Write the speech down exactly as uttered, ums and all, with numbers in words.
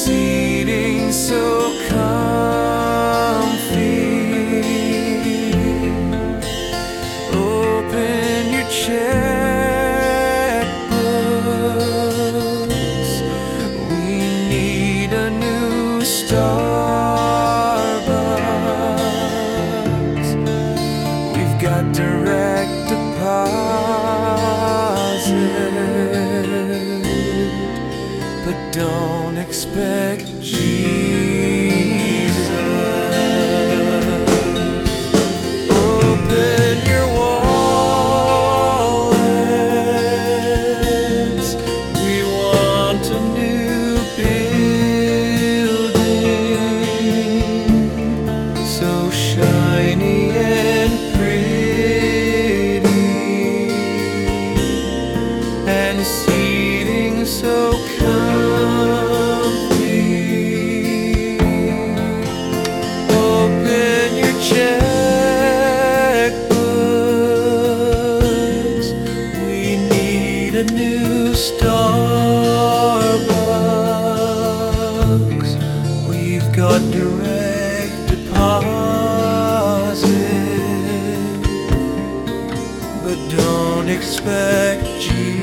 seating so comfy. Open your checkbooks. We need a new Starbucks. We've got direct deposit, but don't expect Jesus. Open your wallets. We want a new building, so shiny and pretty, and seating so comfy. Open your checkbooks. We need a new Starbucks. We've got direct deposit, but don't expect Jesus.